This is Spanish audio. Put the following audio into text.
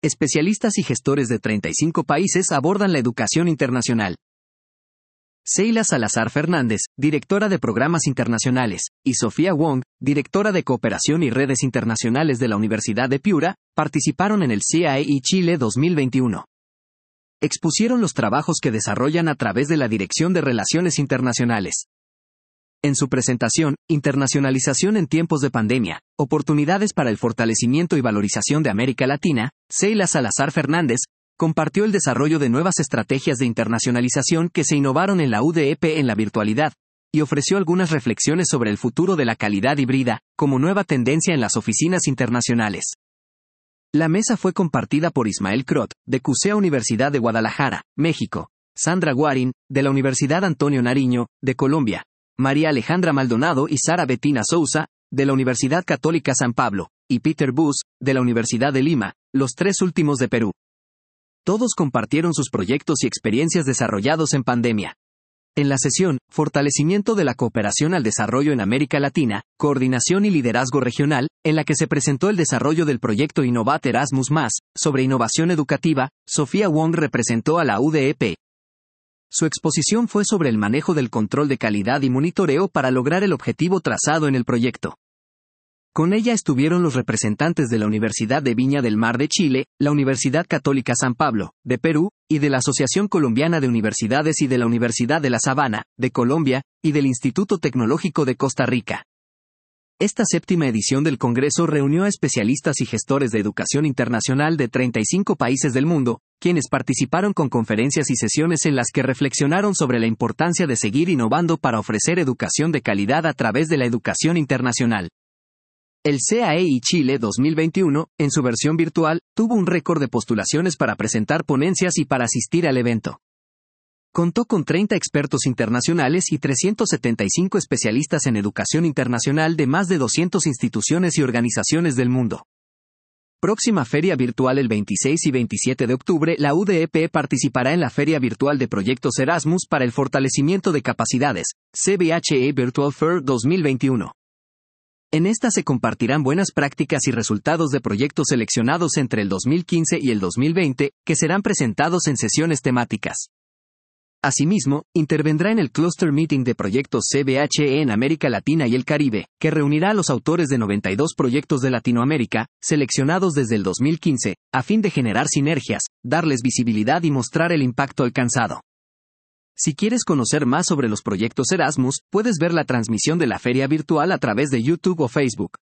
especialistas y gestores de 35 países abordan la educación internacional. Sheila Salazar Fernández, directora de Programas Internacionales, y Sofía Wong, directora de Cooperación y Redes Internacionales de la Universidad de Piura, participaron en el CAEI Chile 2021. Expusieron los trabajos que desarrollan a través de la Dirección de Relaciones Internacionales. En su presentación, Internacionalización en tiempos de pandemia, oportunidades para el fortalecimiento y valorización de América Latina, Sheila Salazar Fernández compartió el desarrollo de nuevas estrategias de internacionalización que se innovaron en la UDEP en la virtualidad, y ofreció algunas reflexiones sobre el futuro de la calidad híbrida, como nueva tendencia en las oficinas internacionales. La mesa fue compartida por Ismael Crot, de CUSEA Universidad de Guadalajara, México, Sandra Guarín, de la Universidad Antonio Nariño, de Colombia, María Alejandra Maldonado y Sara Bettina Sousa, de la Universidad Católica San Pablo, y Peter Bus, de la Universidad de Lima, los tres últimos de Perú. Todos compartieron sus proyectos y experiencias desarrollados en pandemia. En la sesión, Fortalecimiento de la cooperación al desarrollo en América Latina, Coordinación y liderazgo regional, en la que se presentó el desarrollo del proyecto Innovat Erasmus+, sobre innovación educativa, Sofía Wong representó a la UDEP. Su exposición fue sobre el manejo del control de calidad y monitoreo para lograr el objetivo trazado en el proyecto. Con ella estuvieron los representantes de la Universidad de Viña del Mar de Chile, la Universidad Católica San Pablo, de Perú, y de la Asociación Colombiana de Universidades y de la Universidad de La Sabana, de Colombia, y del Instituto Tecnológico de Costa Rica. Esta séptima edición del Congreso reunió a especialistas y gestores de educación internacional de 35 países del mundo, quienes participaron con conferencias y sesiones en las que reflexionaron sobre la importancia de seguir innovando para ofrecer educación de calidad a través de la educación internacional. El CAEI Chile 2021, en su versión virtual, tuvo un récord de postulaciones para presentar ponencias y para asistir al evento. Contó con 30 expertos internacionales y 375 especialistas en educación internacional de más de 200 instituciones y organizaciones del mundo. Próxima feria virtual el 26 y 27 de octubre, la UDEP participará en la Feria Virtual de Proyectos Erasmus para el Fortalecimiento de Capacidades, CBHE Virtual Fair 2021. En esta se compartirán buenas prácticas y resultados de proyectos seleccionados entre el 2015 y el 2020, que serán presentados en sesiones temáticas. Asimismo, intervendrá en el Cluster Meeting de Proyectos CBHE en América Latina y el Caribe, que reunirá a los autores de 92 proyectos de Latinoamérica, seleccionados desde el 2015, a fin de generar sinergias, darles visibilidad y mostrar el impacto alcanzado. Si quieres conocer más sobre los proyectos Erasmus, puedes ver la transmisión de la feria virtual a través de YouTube o Facebook.